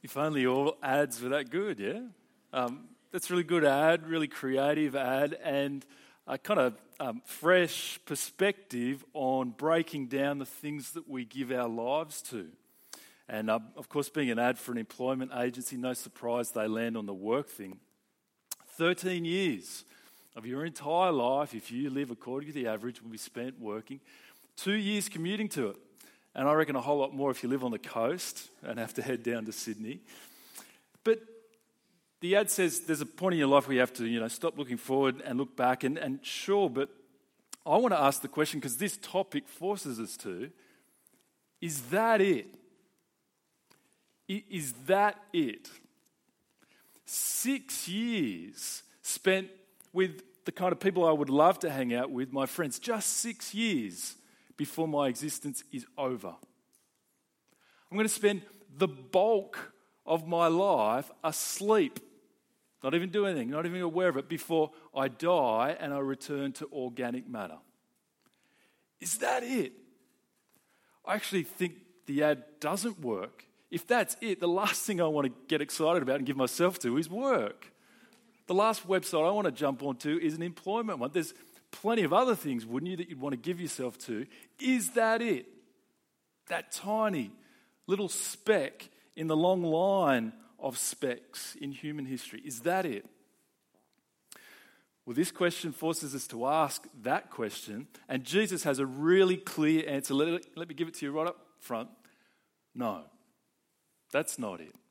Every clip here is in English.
If only all ads were that good, yeah? That's a really good ad, really creative ad, and a kind of fresh perspective on breaking down the things that we give our lives to. And of course, being an ad for an employment agency, no surprise they land on the work thing. 13 years of your entire life, if you live according to the average, will be spent working. 2 years commuting to it. And I reckon a whole lot more if you live on the coast and have to head down to Sydney. But the ad says there's a point in your life where you have to, stop looking forward and look back. And sure, but I want to ask the question, because this topic forces us to, is that it? Is that it? 6 years spent with the kind of people I would love to hang out with, my friends. Just 6 years before my existence is over. I'm going to spend the bulk of my life asleep, not even doing anything, not even aware of it, before I die and I return to organic matter. Is that it? I actually think the ad doesn't work. If that's it, the last thing I want to get excited about and give myself to is work. The last website I want to jump onto is an employment one. There's plenty of other things, wouldn't you, that you'd want to give yourself to. Is that it? That tiny little speck in the long line of specks in human history. Is that it? Well, this question forces us to ask that question, and Jesus has a really clear answer. Let me give it to you right up front. No, that's not it.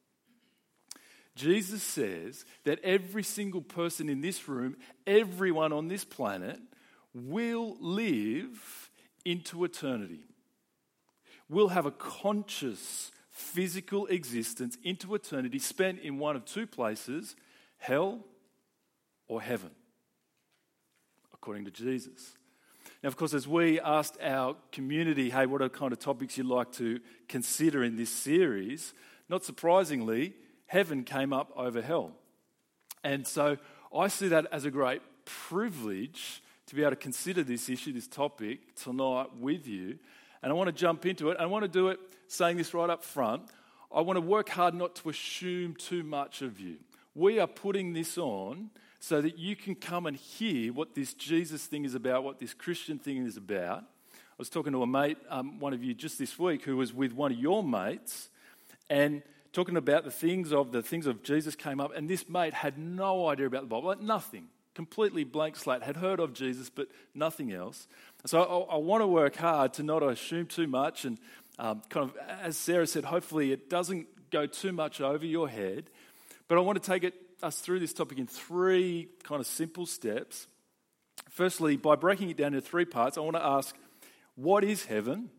Jesus says that every single person in this room, everyone on this planet, will live into eternity. We'll have a conscious, physical existence into eternity spent in one of two places, hell or heaven, according to Jesus. Now, of course, as we asked our community, hey, what are the kind of topics you'd like to consider in this series, not surprisingly, heaven came up over hell. And so I see that as a great privilege to be able to consider this issue, this topic, tonight with you. And I want to jump into it. I want to do it saying this right up front. I want to work hard not to assume too much of you. We are putting this on so that you can come and hear what this Jesus thing is about, what this Christian thing is about. I was talking to a mate, one of you just this week, who was with one of your mates, and talking about the things of Jesus came up, and this mate had no idea about the Bible, like nothing, completely blank slate, had heard of Jesus, but nothing else. So I want to work hard to not assume too much, and kind of, as Sarah said, hopefully it doesn't go too much over your head. But I want to take us through this topic in three kind of simple steps. Firstly, by breaking it down into three parts, I want to ask, what is heaven?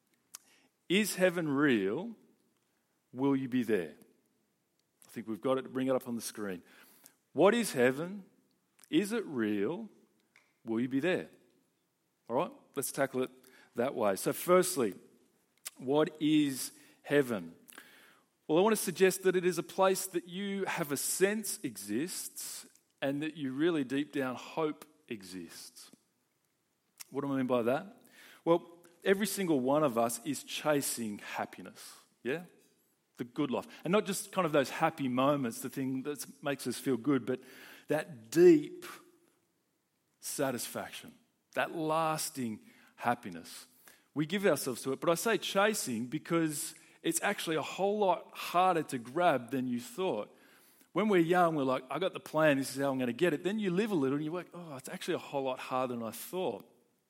Is heaven real? Will you be there? I think we've got it. Bring it up on the screen. What is heaven? Is it real? Will you be there? All right, let's tackle it that way. So firstly, what is heaven? Well, I want to suggest that it is a place that you have a sense exists and that you really deep down hope exists. What do I mean by that? Well, every single one of us is chasing happiness, yeah? The good life. And not just kind of those happy moments, the thing that makes us feel good, but that deep satisfaction, that lasting happiness. We give ourselves to it, but I say chasing because it's actually a whole lot harder to grab than you thought. When we're young, we're like, I got the plan, this is how I'm going to get it. Then you live a little and you're like, oh, it's actually a whole lot harder than I thought.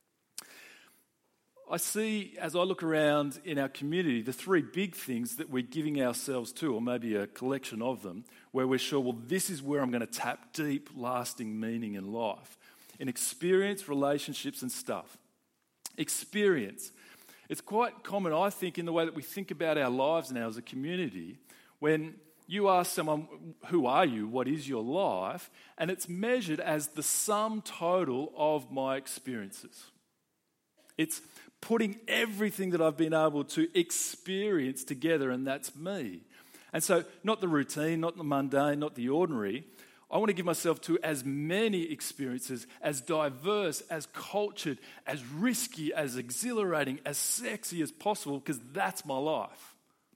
I see, as I look around in our community, the three big things that we're giving ourselves to, or maybe a collection of them, where we're sure, well, this is where I'm going to tap deep, lasting meaning in life. In experience, relationships, and stuff. Experience. It's quite common, I think, in the way that we think about our lives now as a community, when you ask someone, who are you, what is your life, and it's measured as the sum total of my experiences. It's putting everything that I've been able to experience together, and that's me. And so, not the routine, not the mundane, not the ordinary. I want to give myself to as many experiences, as diverse, as cultured, as risky, as exhilarating, as sexy as possible, because that's my life.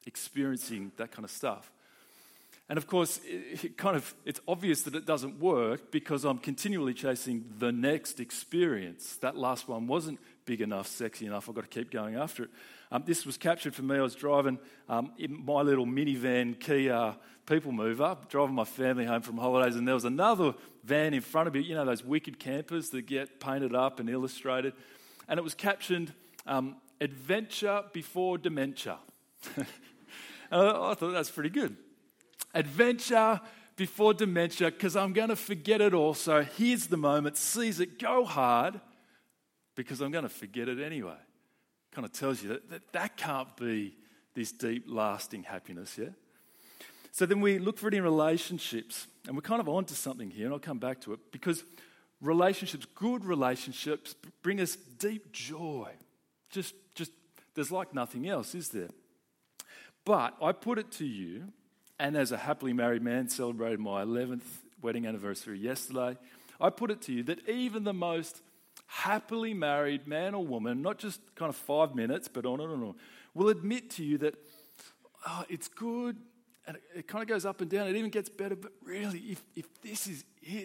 experiencing that kind of stuff. And of course, it's obvious that it doesn't work because I'm continually chasing the next experience. That last one wasn't big enough, sexy enough. I've got to keep going after it. This was captured for me. I was driving in my little minivan Kia people mover, driving my family home from holidays, and there was another van in front of me, you know, those wicked campers that get painted up and illustrated. And it was captioned, Adventure Before Dementia. And I thought that's pretty good. Adventure before dementia, because I'm going to forget it all. So here's the moment, seize it, go hard, because I'm going to forget it anyway. Kind of tells you that can't be this deep, lasting happiness, yeah? So then we look for it in relationships, and we're kind of onto something here, and I'll come back to it, because relationships, good relationships, bring us deep joy. Just there's like nothing else, is there? But I put it to you, and as a happily married man, celebrated my 11th wedding anniversary yesterday, I put it to you that even the most happily married man or woman, not just kind of 5 minutes, but on and on, will admit to you that it's good, and it kind of goes up and down, it even gets better, but really, if this is it,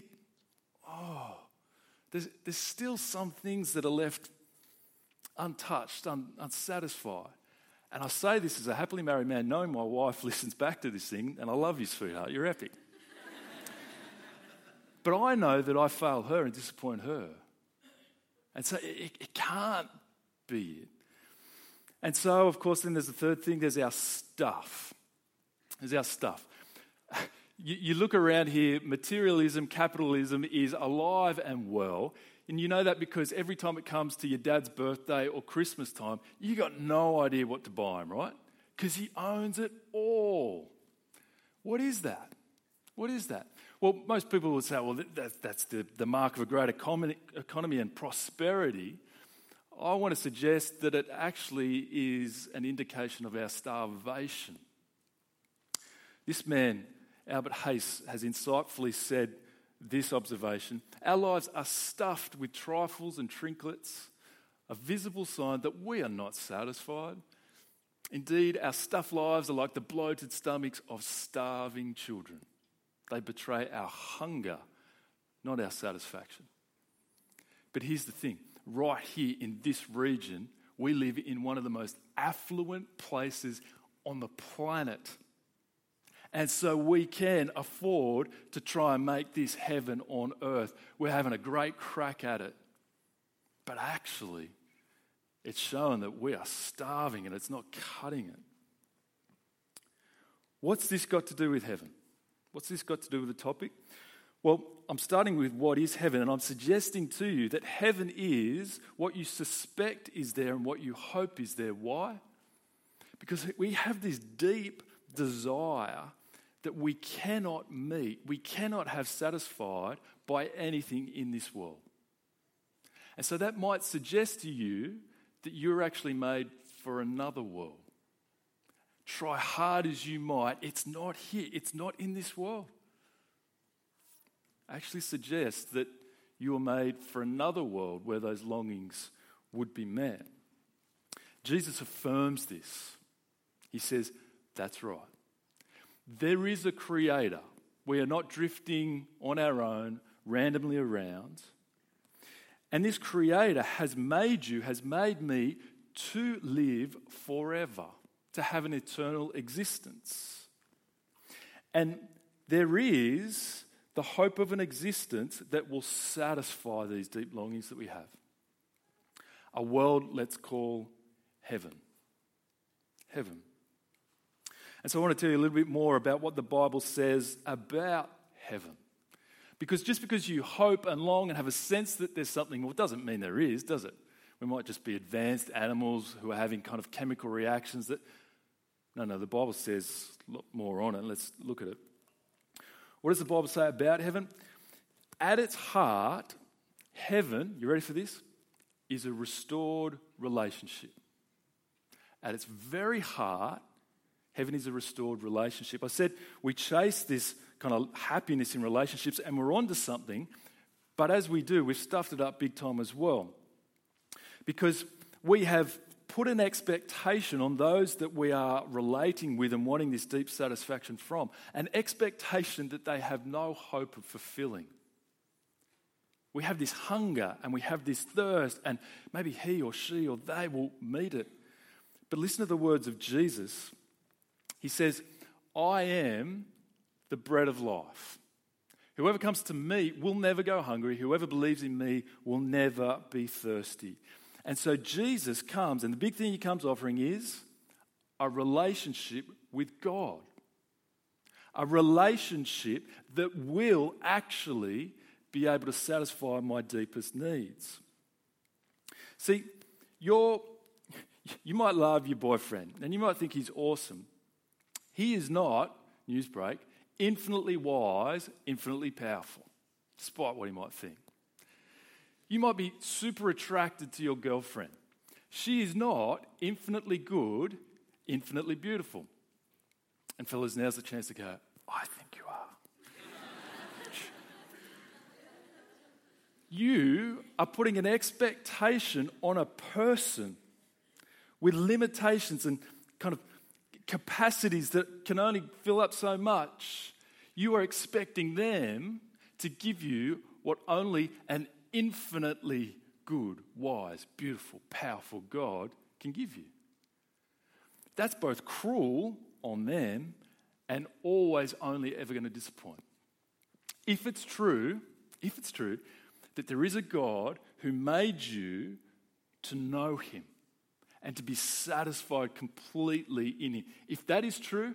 there's still some things that are left untouched, unsatisfied. And I say this as a happily married man, knowing my wife listens back to this thing, and I love you, sweetheart, you're epic. But I know that I fail her and disappoint her. And so it can't be it. And so, of course, then there's the third thing, there's our stuff. There's our stuff. You look around here, materialism, capitalism is alive and well. And you know that because every time it comes to your dad's birthday or Christmas time, you got no idea what to buy him, right? Because he owns it all. What is that? What is that? Well, most people would say, well, that's the mark of a great economy and prosperity. I want to suggest that it actually is an indication of our starvation. This man, Albert Hayes, has insightfully said this observation: our lives are stuffed with trifles and trinkets, a visible sign that we are not satisfied. Indeed, our stuffed lives are like the bloated stomachs of starving children. They betray our hunger, not our satisfaction. But here's the thing, right here in this region, we live in one of the most affluent places on the planet. And so we can afford to try and make this heaven on earth. We're having a great crack at it. But actually, it's showing that we are starving and it's not cutting it. What's this got to do with heaven? What's this got to do with the topic? Well, I'm starting with what is heaven, and I'm suggesting to you that heaven is what you suspect is there and what you hope is there. Why? Because we have this deep desire that we cannot meet, we cannot have satisfied by anything in this world. And so that might suggest to you that you're actually made for another world. Try hard as you might, it's not here, it's not in this world. Actually suggests that you were made for another world where those longings would be met. Jesus affirms this. He says, that's right. There is a creator. We are not drifting on our own, randomly around. And this creator has made you, has made me to live forever, to have an eternal existence. And there is the hope of an existence that will satisfy these deep longings that we have. A world let's call heaven. Heaven. And so I want to tell you a little bit more about what the Bible says about heaven. Because just because you hope and long and have a sense that there's something, well, it doesn't mean there is, does it? We might just be advanced animals who are having kind of chemical reactions that... No, the Bible says a lot more on it. Let's look at it. What does the Bible say about heaven? At its heart, heaven, you ready for this? Is a restored relationship. At its very heart, heaven is a restored relationship. I said we chase this kind of happiness in relationships and we're onto something, but as we do, we've stuffed it up big time as well. Because we have put an expectation on those that we are relating with and wanting this deep satisfaction from, an expectation that they have no hope of fulfilling. We have this hunger and we have this thirst, and maybe he or she or they will meet it. But listen to the words of Jesus. He says, I am the bread of life. Whoever comes to me will never go hungry. Whoever believes in me will never be thirsty. And so Jesus comes, and the big thing he comes offering is a relationship with God. A relationship that will actually be able to satisfy my deepest needs. See, you might love your boyfriend, and you might think he's awesome. He is not, newsbreak, infinitely wise, infinitely powerful, despite what he might think. You might be super attracted to your girlfriend. She is not infinitely good, infinitely beautiful. And fellas, now's the chance to go, I think you are. You are putting an expectation on a person with limitations and kind of capacities that can only fill up so much. You are expecting them to give you what only an infinitely good, wise, beautiful, powerful God can give you. That's both cruel on them and always only ever going to disappoint. If it's true that there is a God who made you to know him and to be satisfied completely in him, if that is true,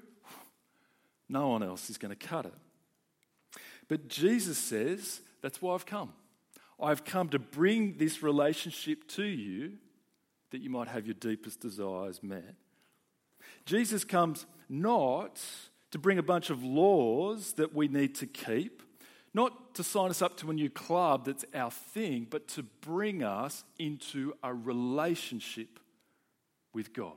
no one else is going to cut it. But Jesus says, that's why I've come. I've come to bring this relationship to you that you might have your deepest desires met. Jesus comes not to bring a bunch of laws that we need to keep, not to sign us up to a new club that's our thing, but to bring us into a relationship with God.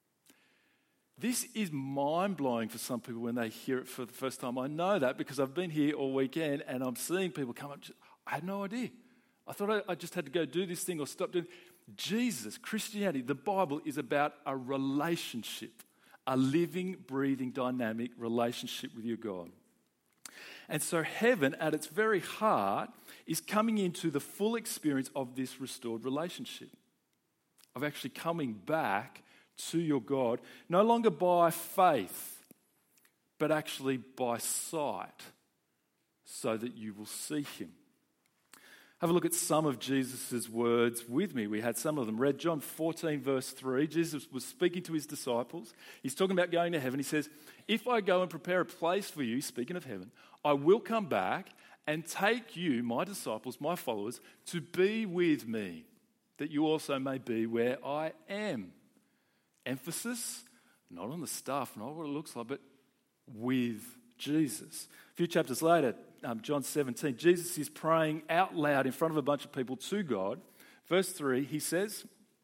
This is mind-blowing for some people when they hear it for the first time. I know that because I've been here all weekend and I'm seeing people come up, I had no idea. I thought I just had to go do this thing or stop doing it. Jesus, Christianity, the Bible is about a relationship, a living, breathing, dynamic relationship with your God. And so heaven, at its very heart, is coming into the full experience of this restored relationship, of actually coming back to your God, no longer by faith, but actually by sight, so that you will see him. Have a look at some of Jesus' words with me. We had some of them read. John 14, verse 3. Jesus was speaking to his disciples. He's talking about going to heaven. He says, if I go and prepare a place for you, speaking of heaven, I will come back and take you, my disciples, my followers, to be with me, that you also may be where I am. Emphasis, not on the stuff, not what it looks like, but with Jesus. A few chapters later, John 17, Jesus is praying out loud in front of a bunch of people to God. Verse 3, he says,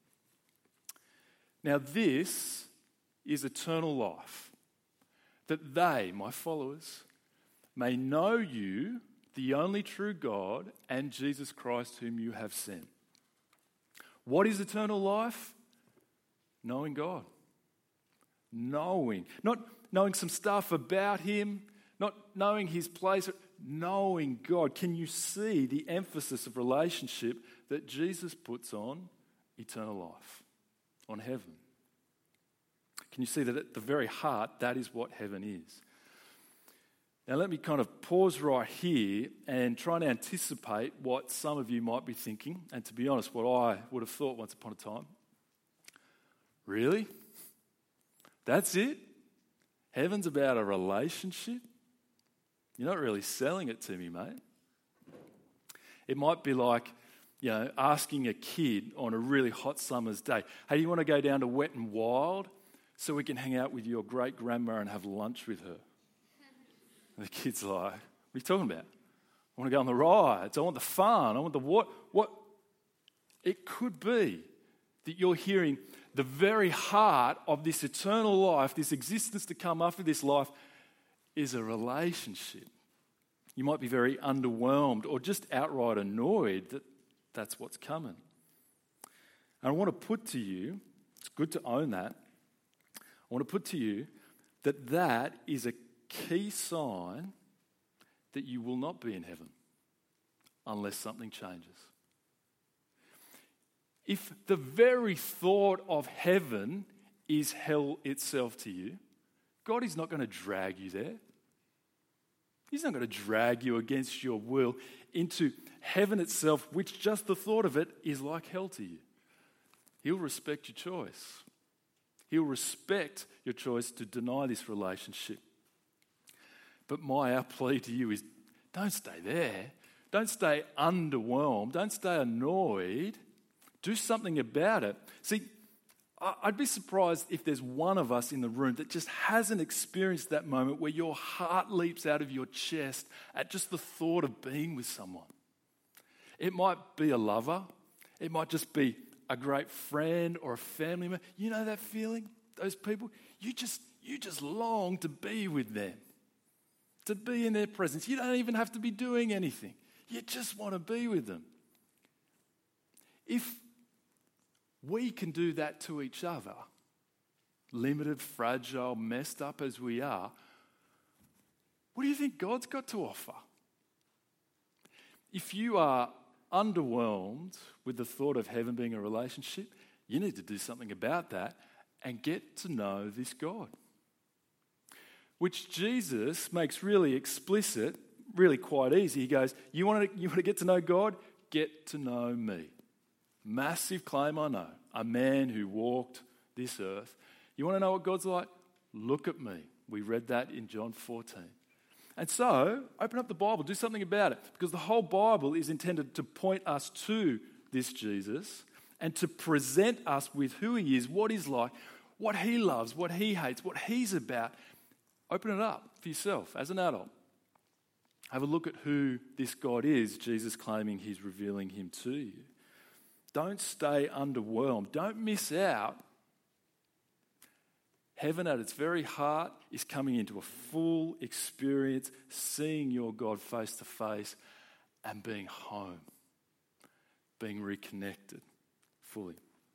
now this is eternal life, that they, my followers, may know you, the only true God, and Jesus Christ whom you have sent. What is eternal life? Knowing God. Not knowing some stuff about him, not knowing his place, knowing God. Can you see the emphasis of relationship that Jesus puts on eternal life, on heaven? Can you see that at the very heart, that is what heaven is? Now let me kind of pause right here and try and anticipate what some of you might be thinking, and to be honest, what I would have thought once upon a time. Really? That's it? Heaven's about a relationship? You're not really selling it to me, mate. It might be like, asking a kid on a really hot summer's day, hey, you want to go down to Wet and Wild so we can hang out with your great-grandma and have lunch with her? And the kid's like, what are you talking about? I want to go on the rides. I want the fun. I want the what? It could be that you're hearing the very heart of this eternal life, this existence to come after this life, is a relationship. You might be very underwhelmed or just outright annoyed that that's what's coming. And I want to put to you It's good to own that. I want to put to you that that is a key sign that you will not be in heaven unless something changes. If the very thought of heaven is hell itself to you, God is not going to drag you there. He's not going to drag you against your will into heaven itself, which just the thought of it is like hell to you. He'll respect your choice. He'll respect your choice to deny this relationship. But our plea to you is don't stay there. Don't stay underwhelmed. Don't stay annoyed. Do something about it. See, I'd be surprised if there's one of us in the room that just hasn't experienced that moment where your heart leaps out of your chest at just the thought of being with someone. It might be a lover. It might just be a great friend or a family member. You know that feeling? Those people? You just long to be with them, to be in their presence. You don't even have to be doing anything. You just want to be with them. If we can do that to each other, limited, fragile, messed up as we are, what do you think God's got to offer? If you are underwhelmed with the thought of heaven being a relationship, you need to do something about that and get to know this God, which Jesus makes really explicit, really quite easy. He goes, you want to get to know God? Get to know me. Massive claim, I know. A man who walked this earth. You want to know what God's like? Look at me. We read that in John 14. And so, open up the Bible, do something about it, because the whole Bible is intended to point us to this Jesus and to present us with who he is, what he's like, what he loves, what he hates, what he's about. Open it up for yourself as an adult. Have a look at who this God is, Jesus claiming he's revealing him to you. Don't stay underwhelmed. Don't miss out. Heaven at its very heart is coming into a full experience, seeing your God face to face and being home, being reconnected fully.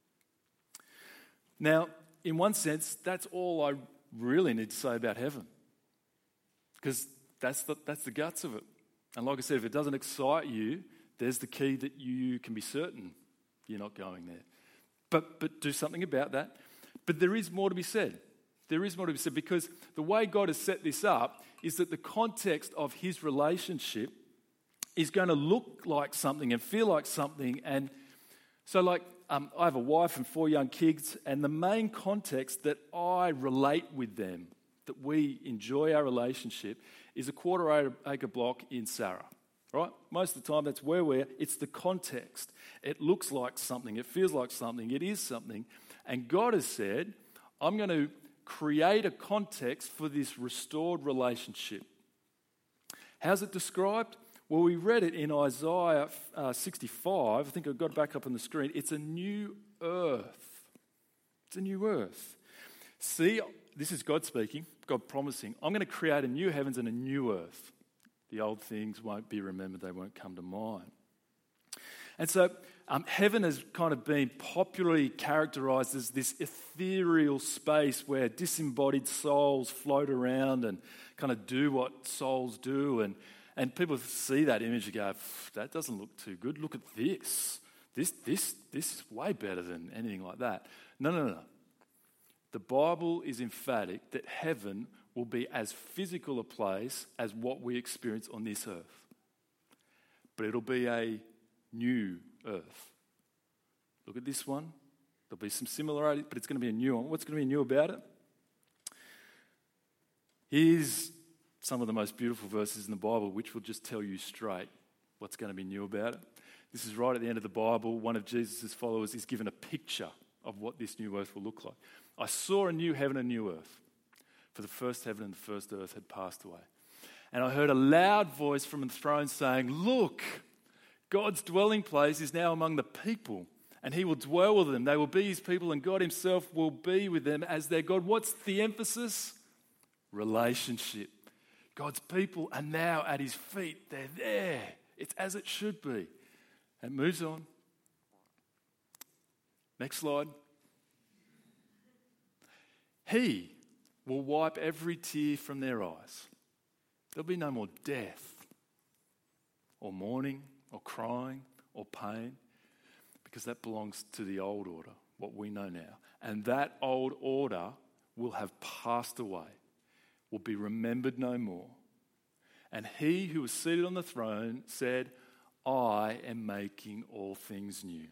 Now, in one sense, that's all I really need to say about heaven, because that's the guts of it. And like I said, if it doesn't excite you, there's the key that you can be certain you're not going there. But do something about that. But there is more to be said. There is more to be said, because the way God has set this up is that the context of his relationship is going to look like something and feel like something. And so I have a wife and 4 young kids, and the main context that I relate with them, that we enjoy our relationship, is a 1/4 acre block in Sarah. Right? Most of the time, that's where it's the context. It looks like something. It feels like something. It is something. And God has said, I'm going to create a context for this restored relationship. How's it described? Well, we read it in Isaiah 65. I think I've got it back up on the screen. It's a new earth. It's a new earth. See, this is God speaking, God promising, I'm going to create a new heavens and a new earth. The old things won't be remembered, they won't come to mind. And so heaven has kind of been popularly characterised as this ethereal space where disembodied souls float around and kind of do what souls do. And people see that image and go, that doesn't look too good. Look at this. This is way better than anything like that. No. The Bible is emphatic that heaven will be as physical a place as what we experience on this earth. But it'll be a new earth. Look at this one. There'll be some similarities, but it's going to be a new one. What's going to be new about it? Here's some of the most beautiful verses in the Bible, which will just tell you straight what's going to be new about it. This is right at the end of the Bible. One of Jesus' followers is given a picture of what this new earth will look like. I saw a new heaven and a new earth, for the first heaven and the first earth had passed away. And I heard a loud voice from the throne saying, look, God's dwelling place is now among the people, and he will dwell with them. They will be his people, and God himself will be with them as their God. What's the emphasis? Relationship. God's people are now at his feet. They're there. It's as it should be. And it moves on. Next slide. He will wipe every tear from their eyes. There'll be no more death or mourning or crying or pain, because that belongs to the old order, what we know now. And that old order will have passed away, will be remembered no more. And he who was seated on the throne said, I am making all things new.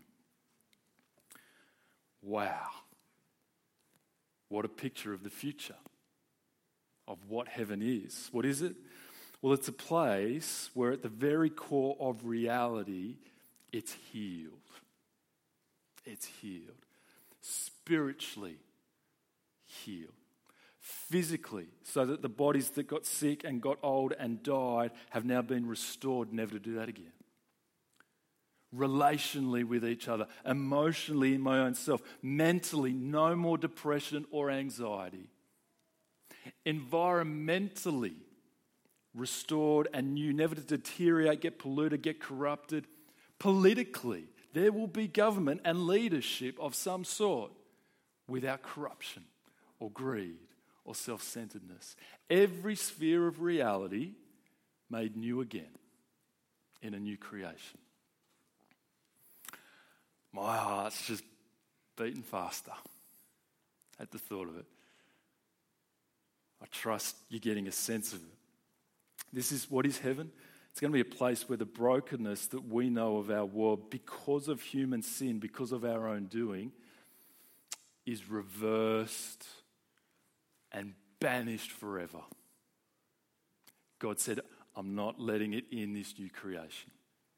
Wow. What a picture of the future, of what heaven is. What is it? Well, it's a place where at the very core of reality, it's healed. It's healed. Spiritually healed. Physically, so that the bodies that got sick and got old and died have now been restored, never to do that again. Relationally with each other, emotionally in my own self, mentally, no more depression or anxiety. Environmentally restored and new, never to deteriorate, get polluted, get corrupted. Politically, there will be government and leadership of some sort without corruption or greed or self-centeredness. Every sphere of reality made new again in a new creation. My heart's just beating faster at the thought of it. I trust you're getting a sense of it. This is what is heaven. It's going to be a place where the brokenness that we know of our world, because of human sin, because of our own doing, is reversed and banished forever. God said, I'm not letting it in this new creation.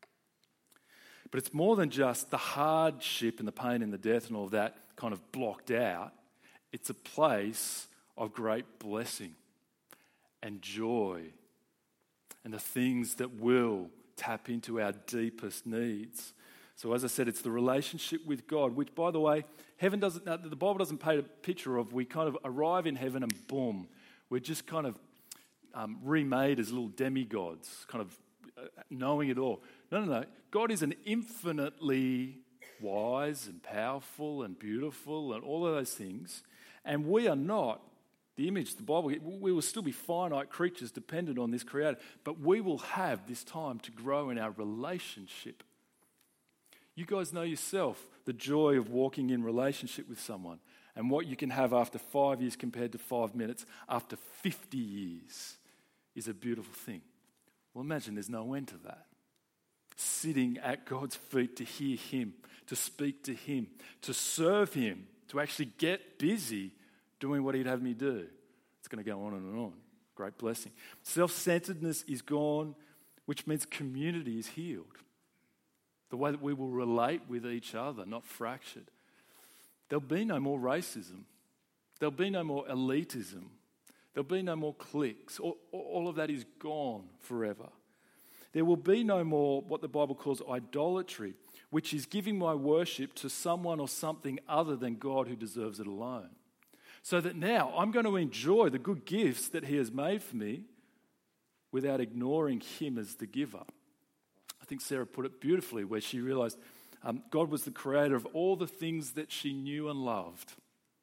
But it's more than just the hardship and the pain and the death and all of that kind of blocked out. It's a place of great blessing and joy and the things that will tap into our deepest needs. So as I said, it's the relationship with God, which, by the way, the Bible doesn't paint a picture of we kind of arrive in heaven and boom, we're just kind of remade as little demigods, kind of knowing it all. No. God is an infinitely wise and powerful and beautiful and all of those things. And we are not the image, the Bible, we will still be finite creatures dependent on this Creator, but we will have this time to grow in our relationship. You guys know yourself the joy of walking in relationship with someone and what you can have after 5 years compared to 5 minutes after 50 years is a beautiful thing. Well, imagine there's no end to that. Sitting at God's feet to hear Him, to speak to Him, to serve Him, to actually get busy doing what He'd have me do. It's going to go on and on. Great blessing. Self-centeredness is gone, which means community is healed. The way that we will relate with each other, not fractured. There'll be no more racism. There'll be no more elitism. There'll be no more cliques. All of that is gone forever. There will be no more what the Bible calls idolatry, which is giving my worship to someone or something other than God who deserves it alone. So that now I'm going to enjoy the good gifts that He has made for me without ignoring Him as the giver. I think Sarah put it beautifully where she realized God was the creator of all the things that she knew and loved.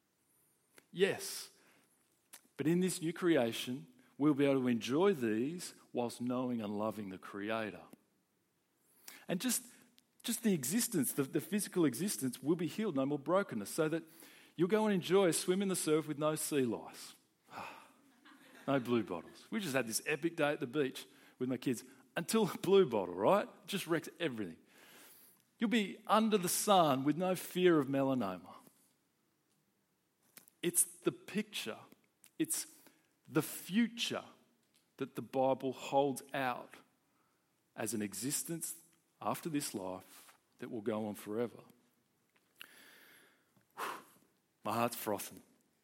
Yes, but in this new creation, we'll be able to enjoy these whilst knowing and loving the Creator. And just the existence, the physical existence will be healed, no more brokenness, so that you'll go and enjoy a swim in the surf with no sea lice. No blue bottles. We just had this epic day at the beach with my kids until a blue bottle, right? Just wrecks everything. You'll be under the sun with no fear of melanoma. It's the picture, it's the future that the Bible holds out as an existence after this life that will go on forever. My heart's frothing.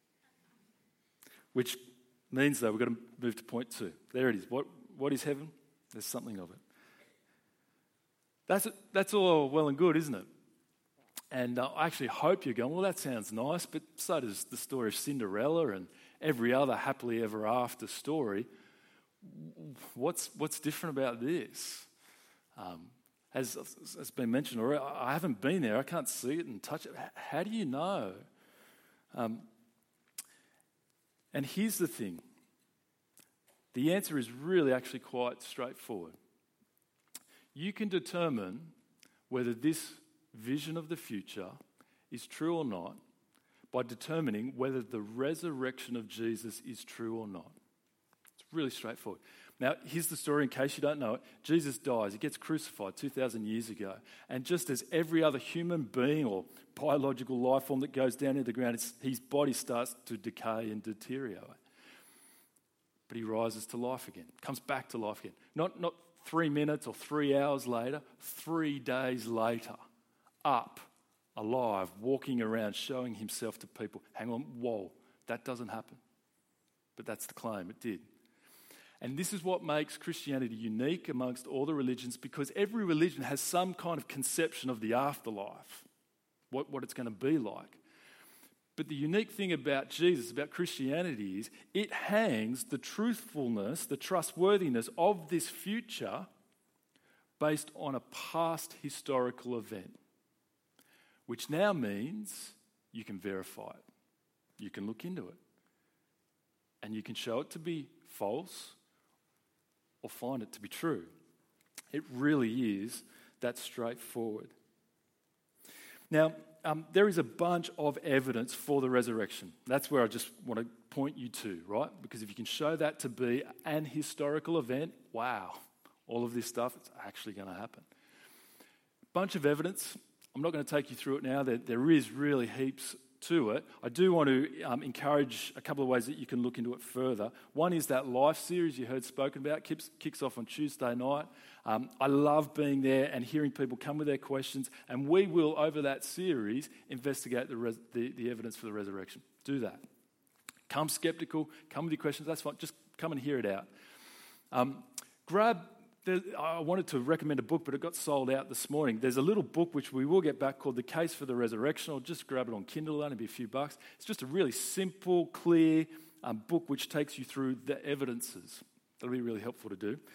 Which means, though, we've got to move to point 2. There it is. What is heaven? There's something of it. That's all well and good, isn't it? And I actually hope you're going, well, that sounds nice, but so does the story of Cinderella and every other happily ever after story. What's different about this? As has been mentioned already, I haven't been there. I can't see it and touch it. How do you know? And here's the thing. The answer is really actually quite straightforward. You can determine whether this vision of the future is true or not by determining whether the resurrection of Jesus is true or not. It's really straightforward. Now, here's the story in case you don't know it. Jesus dies. He gets crucified 2,000 years ago. And just as every other human being or biological life form that goes down into the ground, his body starts to decay and deteriorate. But he rises to life again, comes back to life again. Not 3 minutes or 3 hours later, 3 days later, up, alive, walking around, showing himself to people. Hang on, whoa, that doesn't happen. But that's the claim, it did. And this is what makes Christianity unique amongst all the religions, because every religion has some kind of conception of the afterlife, what it's going to be like. But the unique thing about Jesus, about Christianity, is it hangs the truthfulness, the trustworthiness of this future based on a past historical event, which now means you can verify it. You can look into it. And you can show it to be false or find it to be true. It really is that straightforward. Now, there is a bunch of evidence for the resurrection. That's where I just want to point you to, right? Because if you can show that to be an historical event, wow, all of this stuff, it's actually going to happen. Bunch of evidence. I'm not going to take you through it now. There is really heaps to it. I do want to encourage a couple of ways that you can look into it further. One is that life series you heard spoken about, kicks off on Tuesday night. I love being there and hearing people come with their questions, and we will, over that series, investigate the evidence for the resurrection. Do that. Come skeptical, come with your questions, that's fine. Just come and hear it out. I wanted to recommend a book, but it got sold out this morning. There's a little book which we will get back called The Case for the Resurrection. I'll just grab it on Kindle, it'll only be a few bucks. It's just a really simple, clear book which takes you through the evidences. That'll be really helpful to do.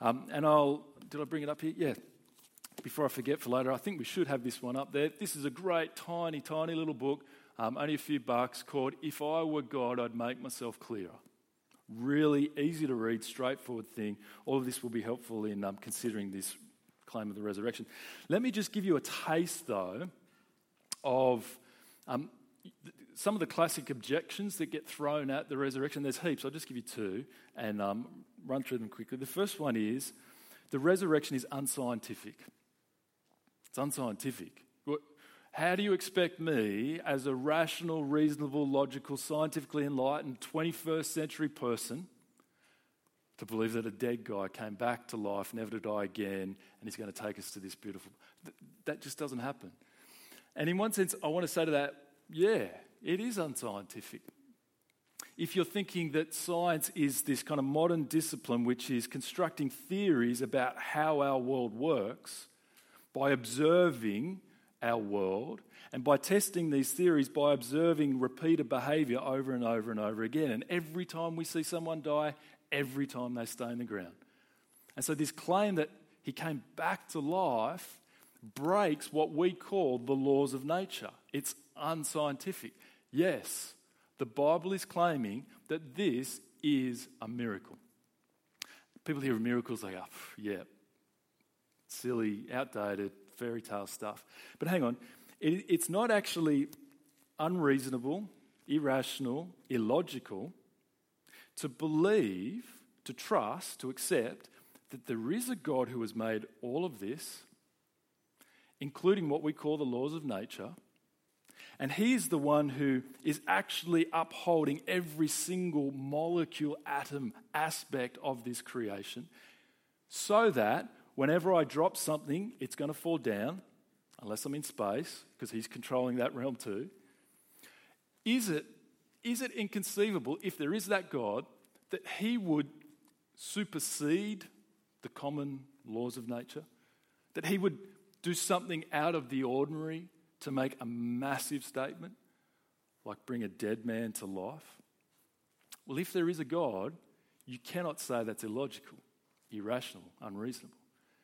Did I bring it up here? Yeah. Before I forget for later, I think we should have this one up there. This is a great, tiny, tiny little book, only a few bucks, called If I Were God, I'd Make Myself Clearer. Really easy to read, straightforward thing. All of this will be helpful in considering this claim of the resurrection. Let me just give you a taste, though, of some of the classic objections that get thrown at the resurrection. There's heaps. I'll just give you two and run through them quickly. The first one is the resurrection is unscientific. It's unscientific. How do you expect me, as a rational, reasonable, logical, scientifically enlightened 21st century person, to believe that a dead guy came back to life, never to die again, and he's going to take us to this beautiful... That just doesn't happen. And in one sense, I want to say to that, yeah, it is unscientific. If you're thinking that science is this kind of modern discipline which is constructing theories about how our world works by observing our world, and by testing these theories by observing repeated behaviour over and over and over again. And every time we see someone die, every time they stay in the ground. And so this claim that he came back to life breaks what we call the laws of nature. It's unscientific. Yes, the Bible is claiming that this is a miracle. People hear of miracles, they go, yeah, silly, outdated, fairy tale stuff. But hang on, it's not actually unreasonable, irrational, illogical to believe, to trust, to accept that there is a God who has made all of this, including what we call the laws of nature, and he's the one who is actually upholding every single molecule, atom, aspect of this creation, so that whenever I drop something, it's going to fall down, unless I'm in space, because he's controlling that realm too. Is it inconceivable, if there is that God, that he would supersede the common laws of nature? That he would do something out of the ordinary to make a massive statement, like bring a dead man to life? Well, if there is a God, you cannot say that's illogical, irrational, unreasonable.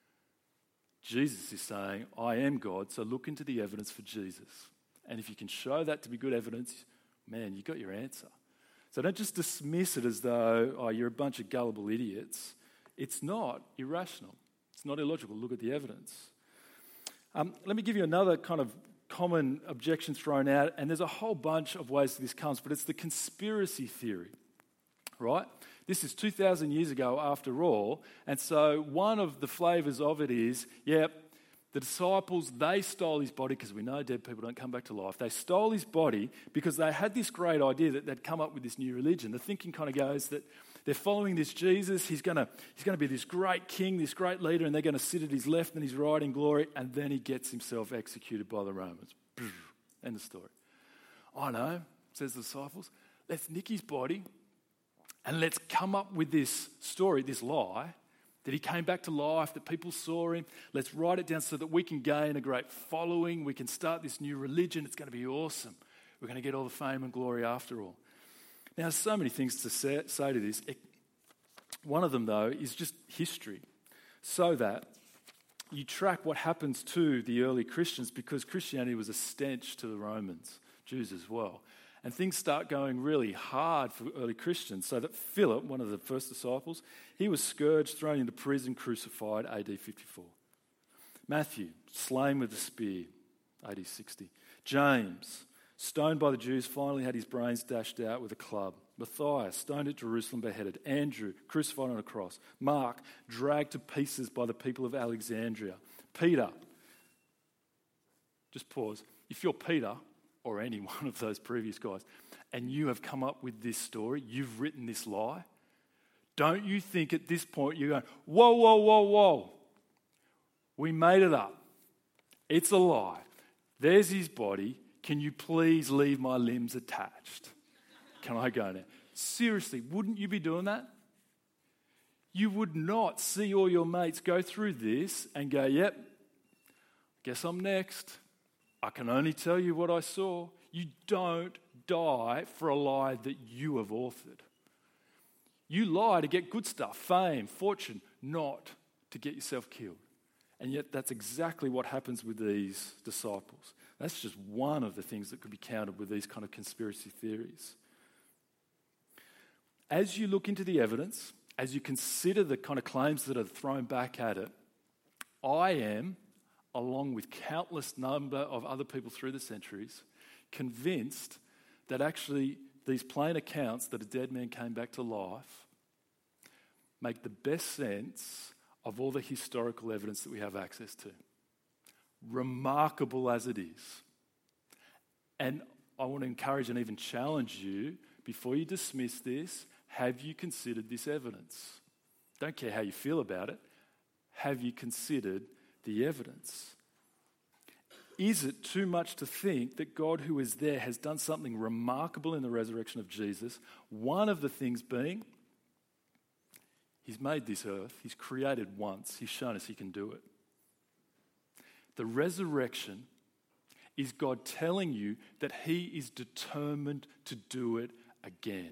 Jesus is saying, I am God, so look into the evidence for Jesus. And if you can show that to be good evidence, man, you got your answer. So don't just dismiss it as though, oh, you're a bunch of gullible idiots. It's not irrational. It's not illogical. Look at the evidence. Let me give you another kind of common objection thrown out, and there's a whole bunch of ways this comes, but it's the conspiracy theory, right? This is 2,000 years ago after all, and so one of the flavours of it is, the disciples, they stole his body, because we know dead people don't come back to life. They stole his body because they had this great idea that they'd come up with this new religion. The thinking kind of goes that they're following this Jesus. He's going to be this great king, this great leader, and they're going to sit at his left and his right in glory, and then he gets himself executed by the Romans. End of story. I know, says the disciples, let's nick his body and let's come up with this story, this lie, that he came back to life, that people saw him. Let's write it down so that we can gain a great following. We can start this new religion. It's going to be awesome. We're going to get all the fame and glory after all. Now, there's so many things to say to this. One of them, though, is just history, so that you track what happens to the early Christians, because Christianity was a stench to the Romans, Jews as well. And things start going really hard for early Christians, so that Philip, one of the first disciples, he was scourged, thrown into prison, crucified, AD 54. Matthew, slain with a spear, AD 60. James, stoned by the Jews, finally had his brains dashed out with a club. Matthias, stoned at Jerusalem, beheaded. Andrew, crucified on a cross. Mark, dragged to pieces by the people of Alexandria. Peter, just pause. If you're Peter, or any one of those previous guys, and you have come up with this story, you've written this lie, don't you think at this point you're going, whoa, whoa, whoa, whoa. We made it up. It's a lie. There's his body. Can you please leave my limbs attached? Can I go now? Seriously, wouldn't you be doing that? You would not see all your mates go through this and go, yep, guess I'm next. I can only tell you what I saw. You don't die for a lie that you have authored. You lie to get good stuff, fame, fortune, not to get yourself killed. And yet that's exactly what happens with these disciples. That's just one of the things that could be countered with these kind of conspiracy theories. As you look into the evidence, as you consider the kind of claims that are thrown back at it, I am, along with countless number of other people through the centuries, convinced that actually these plain accounts that a dead man came back to life make the best sense of all the historical evidence that we have access to. Remarkable as it is. And I want to encourage and even challenge you, before you dismiss this, have you considered this evidence? Don't care how you feel about it. Have you considered the evidence? Is it too much to think that God, who is there, has done something remarkable in the resurrection of Jesus? One of the things being, he's made this earth, he's created once, he's shown us he can do it. The resurrection is God telling you that he is determined to do it again.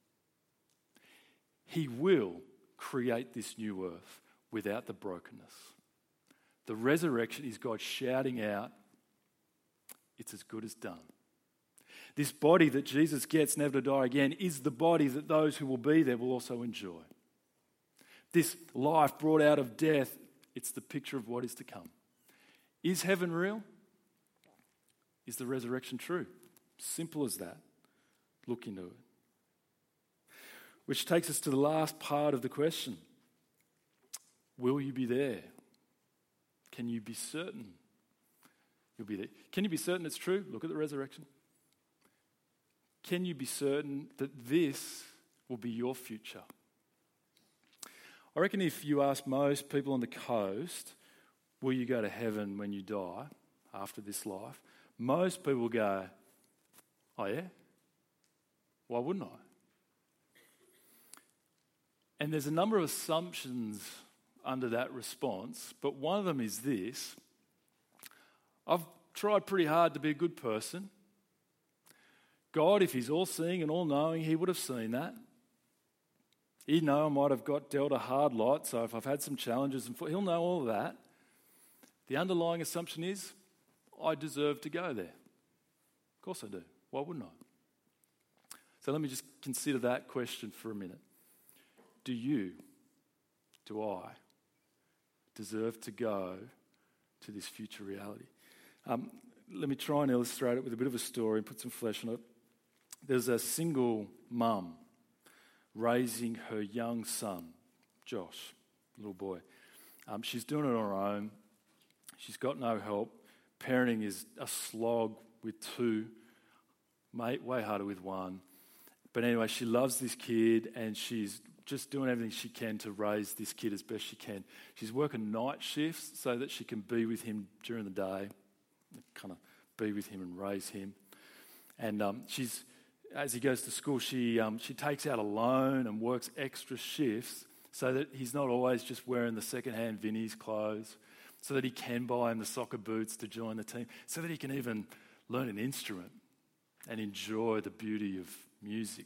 He will create this new earth without the brokenness. The resurrection is God shouting out, it's as good as done. This body that Jesus gets never to die again is the body that those who will be there will also enjoy. This life brought out of death, it's the picture of what is to come. Is heaven real? Is the resurrection true? Simple as that. Look into it. Which takes us to the last part of the question. Will you be there? Can you be certain you'll be there? Can you be certain it's true? Look at the resurrection. Can you be certain that this will be your future? I reckon if you ask most people on the coast, will you go to heaven when you die after this life? Most people will go, oh yeah? Why wouldn't I? And there's a number of assumptions under that response, but one of them is this. I've tried pretty hard to be a good person. God, if he's all-seeing and all-knowing, he would have seen that. He'd know I might have got dealt a hard lot, so if I've had some challenges, he'll know all of that. The underlying assumption is, I deserve to go there. Of course I do. Why wouldn't I? So let me just consider that question for a minute. Do I deserve to go to this future reality? Let me try and illustrate it with a bit of a story and put some flesh on it. There's a single mum raising her young son, Josh, little boy. She's doing it on her own. She's got no help. Parenting is a slog with two, way harder with one. But anyway, she loves this kid and she's just doing everything she can to raise this kid as best she can. She's working night shifts so that she can be with him during the day, kind of be with him and raise him. And as he goes to school, she takes out a loan and works extra shifts so that he's not always just wearing the second-hand Vinnie's clothes, so that he can buy him the soccer boots to join the team, so that he can even learn an instrument and enjoy the beauty of music.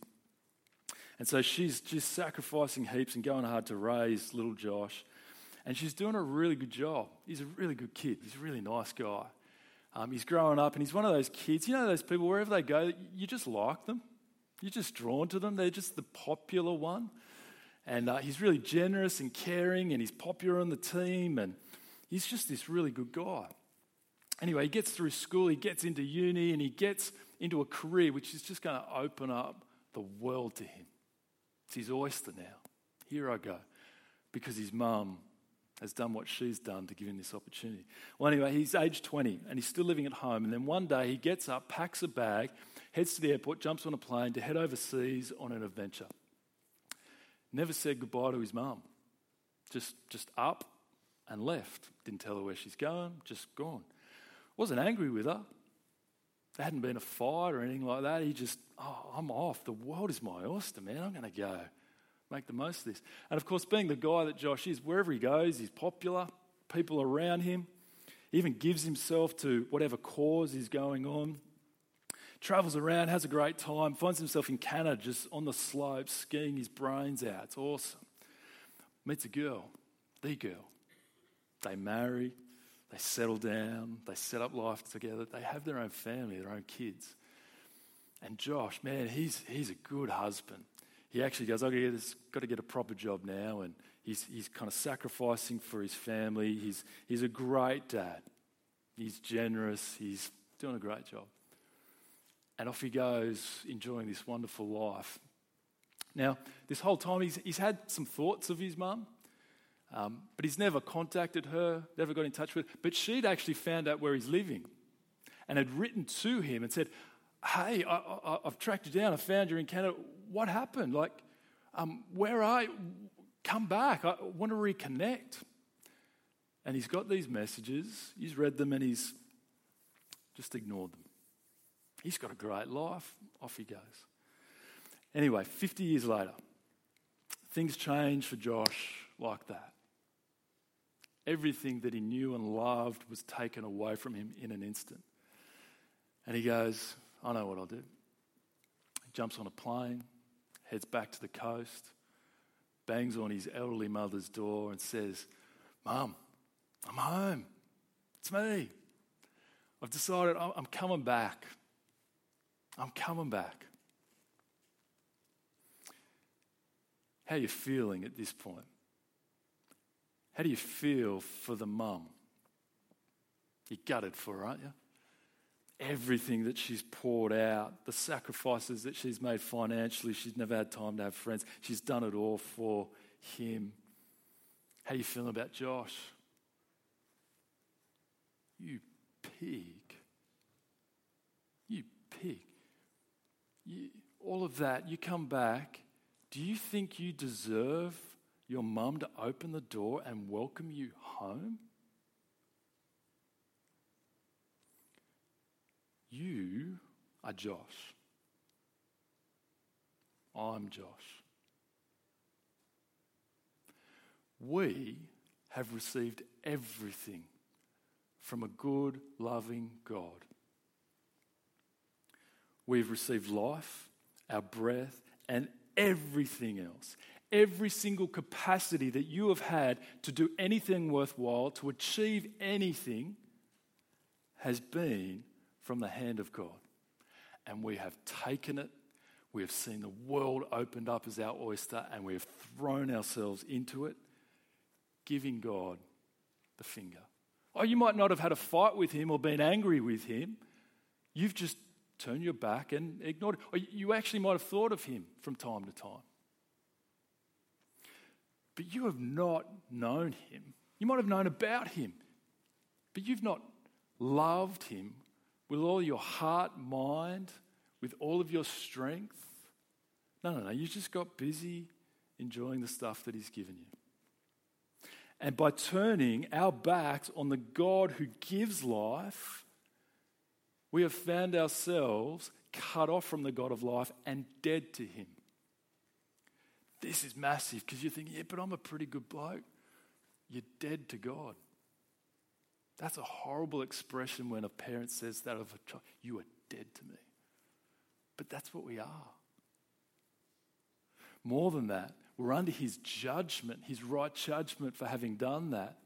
And so she's just sacrificing heaps and going hard to raise little Josh. And she's doing a really good job. He's a really good kid. He's a really nice guy. He's growing up and he's one of those kids, you know those people, wherever they go, you just like them. You're just drawn to them. They're just the popular one. And he's really generous and caring and he's popular on the team and he's just this really good guy. Anyway, he gets through school, he gets into uni and he gets into a career which is just going to open up the world to him. It's his oyster now. Here I go. Because his mum has done what she's done to give him this opportunity. Well, anyway, he's age 20 and he's still living at home. And then one day he gets up, packs a bag, heads to the airport, jumps on a plane to head overseas on an adventure. Never said goodbye to his mum. Just up and left. Didn't tell her where she's going, just gone. Wasn't angry with her. There hadn't been a fight or anything like that. He just, I'm off. The world is my oyster, man. I'm going to go make the most of this. And of course, being the guy that Josh is, wherever he goes, he's popular. People around him. He even gives himself to whatever cause is going on. Travels around, has a great time, finds himself in Canada just on the slopes, skiing his brains out. It's awesome. Meets a girl, the girl. They marry. They settle down, they set up life together, they have their own family, their own kids. And Josh, man, he's a good husband. He actually goes, I've got to get a proper job now, and he's kind of sacrificing for his family. He's a great dad. He's generous, he's doing a great job. And off he goes, enjoying this wonderful life. Now, this whole time he's had some thoughts of his mum. But he's never contacted her, never got in touch with her. But she'd actually found out where he's living and had written to him and said, hey, I've tracked you down. I found you in Canada. What happened? Where are you? Come back. I want to reconnect. And he's got these messages. He's read them and he's just ignored them. He's got a great life. Off he goes. Anyway, 50 years later, things change for Josh like that. Everything that he knew and loved was taken away from him in an instant. And he goes, I know what I'll do. He jumps on a plane, heads back to the coast, bangs on his elderly mother's door and says, Mum, I'm home. It's me. I've decided I'm coming back. I'm coming back. How are you feeling at this point? How do you feel for the mum? You're gutted for her, aren't you? Everything that she's poured out, the sacrifices that she's made financially, she's never had time to have friends. She's done it all for him. How are you feeling about Josh? You pig. You pig. All of that, you come back. Do you think you deserve your mum to open the door and welcome you home? You are Josh. I'm Josh. We have received everything from a good, loving God. We've received life, our breath, and everything else. Every single capacity that you have had to do anything worthwhile, to achieve anything, has been from the hand of God. And we have taken it, We have seen the world opened up as our oyster and we have thrown ourselves into it, giving God the finger. Oh, you might not have had a fight with him or been angry with him. You've just turned your back and ignored it. Or you actually might have thought of him from time to time. But you have not known him. You might have known about him, but you've not loved him with all your heart, mind, with all of your strength. No. You just got busy enjoying the stuff that he's given you. And by turning our backs on the God who gives life, we have found ourselves cut off from the God of life and dead to him. This is massive because you're thinking, yeah, but I'm a pretty good bloke. You're dead to God. That's a horrible expression when a parent says that of a child. You are dead to me. But that's what we are. More than that, we're under his judgment, his right judgment for having done that.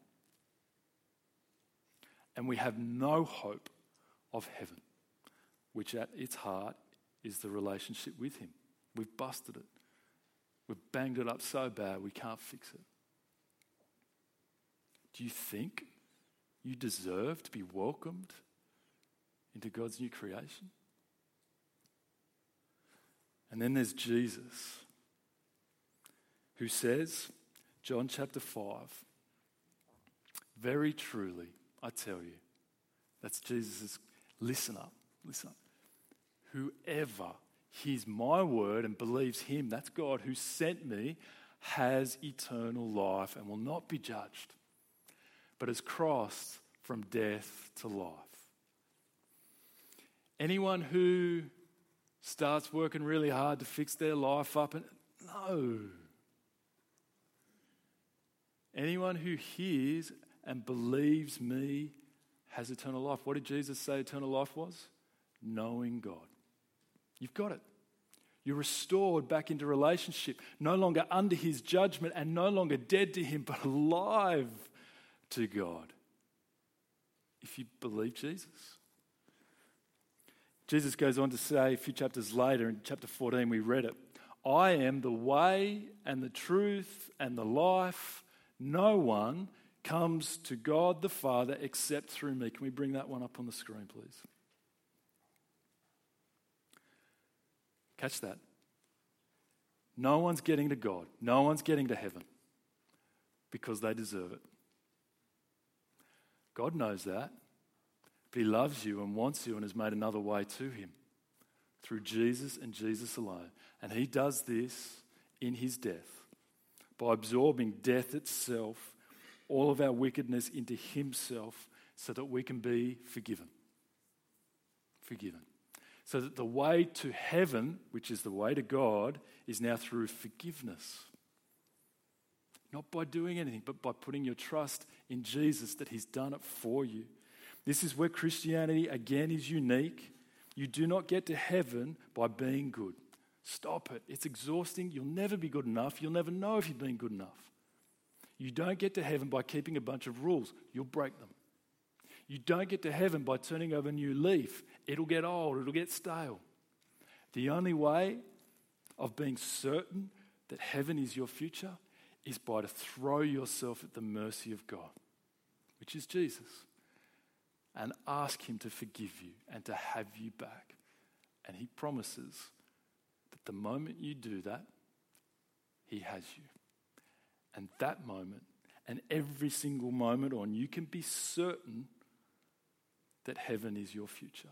And we have no hope of heaven, which at its heart is the relationship with him. We've busted it. We've banged it up so bad we can't fix it. Do you think you deserve to be welcomed into God's new creation? And then there's Jesus, who says, John chapter 5, very truly, I tell you, that's Jesus' listen up. Whoever hears my word and believes him, that's God who sent me, has eternal life and will not be judged, but has crossed from death to life. Anyone who starts working really hard to fix their life up, no. Anyone who hears and believes me has eternal life. What did Jesus say eternal life was? Knowing God. You've got it. You're restored back into relationship, no longer under his judgment and no longer dead to him, but alive to God. If you believe Jesus. Jesus goes on to say a few chapters later, in chapter 14 we read it, I am the way and the truth and the life. No one comes to God the Father except through me. Can we bring that one up on the screen, please? Catch that. No one's getting to God. No one's getting to heaven because they deserve it. God knows that, but he loves you and wants you and has made another way to him through Jesus and Jesus alone. And he does this in his death by absorbing death itself, all of our wickedness into himself so that we can be forgiven. Forgiven. So that the way to heaven, which is the way to God, is now through forgiveness. Not by doing anything, but by putting your trust in Jesus that he's done it for you. This is where Christianity, again, is unique. You do not get to heaven by being good. Stop it. It's exhausting. You'll never be good enough. You'll never know if you've been good enough. You don't get to heaven by keeping a bunch of rules. You'll break them. You don't get to heaven by turning over a new leaf. It'll get old. It'll get stale. The only way of being certain that heaven is your future is by to throw yourself at the mercy of God, which is Jesus, and ask him to forgive you and to have you back. And he promises that the moment you do that, he has you. And that moment, and every single moment on, you can be certain that heaven is your future.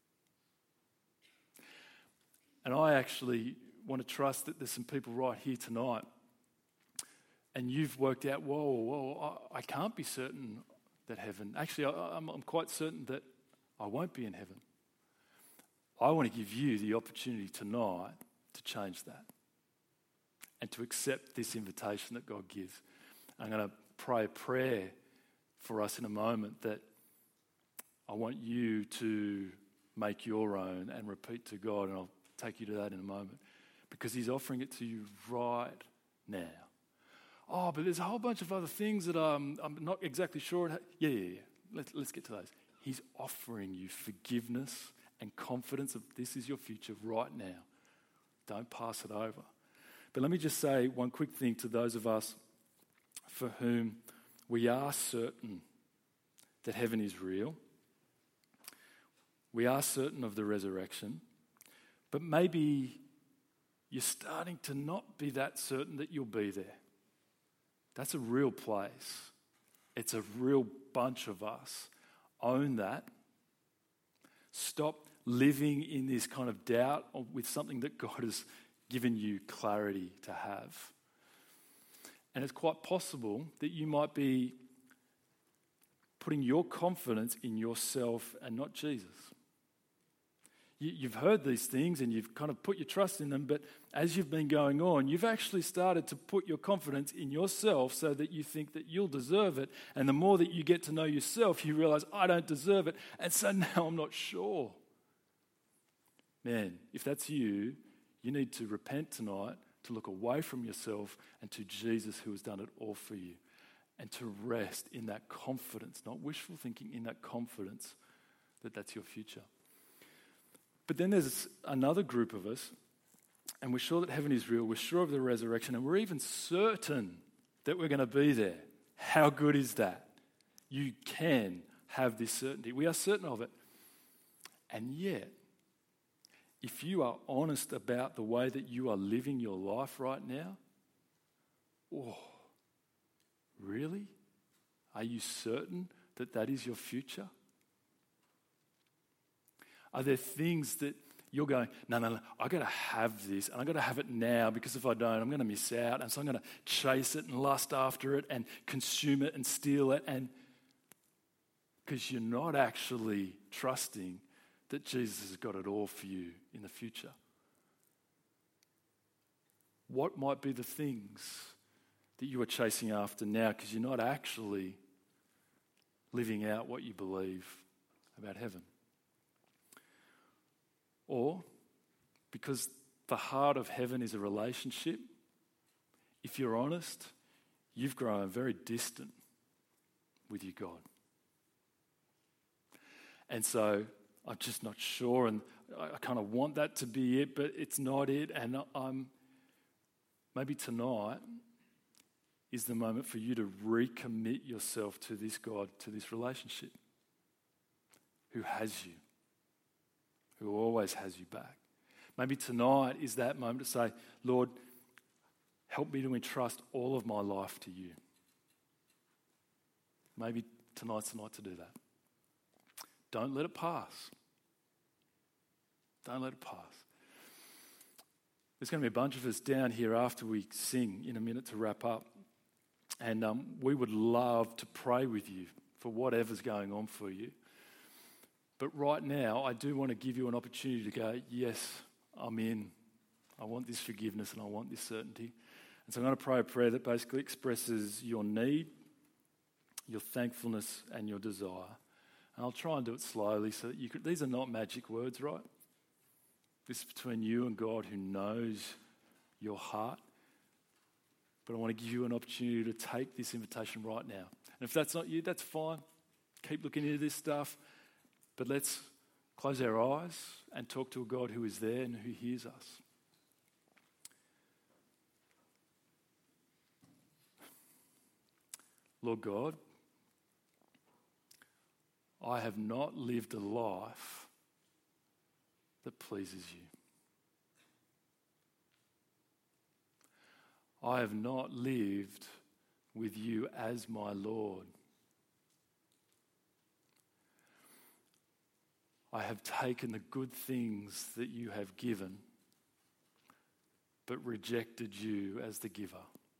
And I actually want to trust that there's some people right here tonight, and you've worked out, I can't be certain that heaven. Actually, I'm quite certain that I won't be in heaven. I want to give you the opportunity tonight to change that and to accept this invitation that God gives. I'm going to pray a prayer for us in a moment that I want you to make your own and repeat to God, and I'll take you to that in a moment, because he's offering it to you right now. Oh, but there's a whole bunch of other things that I'm not exactly sure. Yeah. Let's get to those. He's offering you forgiveness and confidence of this is your future right now. Don't pass it over. But let me just say one quick thing to those of us for whom we are certain that heaven is real. We are certain of the resurrection, but maybe you're starting to not be that certain that you'll be there. That's a real place. It's a real bunch of us. Own that. Stop living in this kind of doubt with something that God has given you clarity to have. And it's quite possible that you might be putting your confidence in yourself and not Jesus. You've heard these things and you've kind of put your trust in them, but as you've been going on, you've actually started to put your confidence in yourself so that you think that you'll deserve it. And the more that you get to know yourself, you realize, I don't deserve it. And so now I'm not sure. Man, if that's you, you need to repent tonight, to look away from yourself and to Jesus who has done it all for you. And to rest in that confidence, not wishful thinking, in that confidence that that's your future. But then there's another group of us, and we're sure that heaven is real, we're sure of the resurrection, and we're even certain that we're going to be there. How good is that? You can have this certainty. We are certain of it. And yet, if you are honest about the way that you are living your life right now, really? Are you certain that that is your future? Are there things that you're going, no, I've got to have this, and I've got to have it now, because if I don't, I'm going to miss out, and so I'm going to chase it and lust after it and consume it and steal it, and because you're not actually trusting that Jesus has got it all for you in the future. What might be the things that you are chasing after now because you're not actually living out what you believe about heaven? Or because the heart of heaven is a relationship, if you're honest, you've grown very distant with your God. And so I'm just not sure, and I kind of want that to be it, but it's not it. And maybe tonight is the moment for you to recommit yourself to this God, to this relationship, who has you, who always has you back. Maybe tonight is that moment to say, Lord, help me to entrust all of my life to you. Maybe tonight's the night to do that. Don't let it pass. Don't let it pass. There's going to be a bunch of us down here after we sing in a minute to wrap up. And we would love to pray with you for whatever's going on for you. But right now, I do want to give you an opportunity to go, yes, I'm in. I want this forgiveness and I want this certainty. And so I'm going to pray a prayer that basically expresses your need, your thankfulness and your desire. And I'll try and do it slowly so that you could. These are not magic words, right? This is between you and God who knows your heart. But I want to give you an opportunity to take this invitation right now. And if that's not you, that's fine. Keep looking into this stuff. But let's close our eyes and talk to a God who is there and who hears us. Lord God, I have not lived a life that pleases you. I have not lived with you as my Lord. I have taken the good things that you have given, but rejected you as the giver.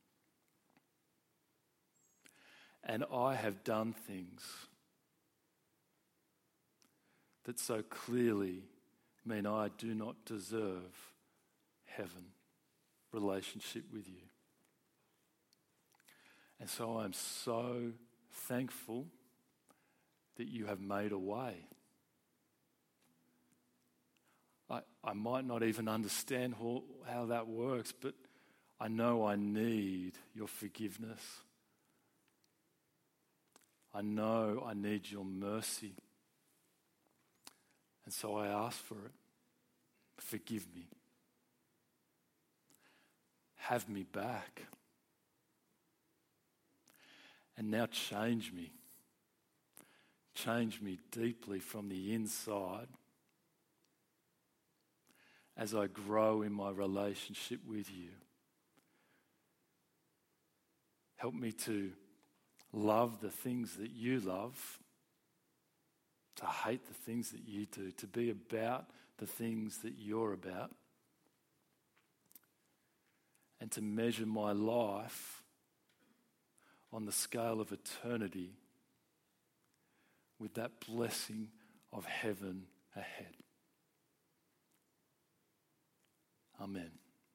And I have done things that so clearly mean I do not deserve heaven, relationship with you. And so I'm so thankful that you have made a way. I might not even understand how that works, but I know I need your forgiveness. I know I need your mercy. And so I ask for it. Forgive me. have me back. And now change me. Change me deeply from the inside as I grow in my relationship with you. Help me to love the things that you love, to hate the things that you do, to be about the things that you're about, and to measure my life on the scale of eternity with that blessing of heaven ahead. Amen.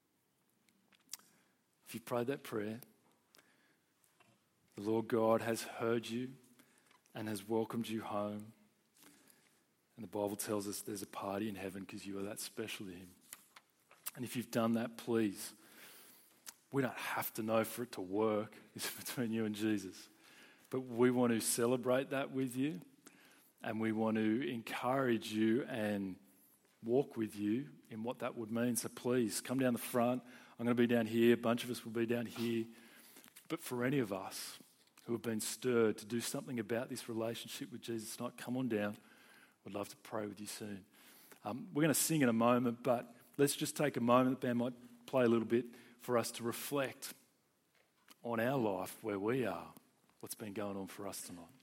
If you prayed that prayer, the Lord God has heard you and has welcomed you home. And the Bible tells us there's a party in heaven because you are that special to him. And if you've done that, please, we don't have to know for it to work. It's between you and Jesus. But we want to celebrate that with you, and we want to encourage you and walk with you in what that would mean. So please, come down the front. I'm going to be down here. A bunch of us will be down here. But for any of us who have been stirred to do something about this relationship with Jesus tonight, come on down. We'd love to pray with you soon. We're going to sing in a moment, but let's just take a moment. The band might play a little bit for us to reflect on our life, where we are, what's been going on for us tonight.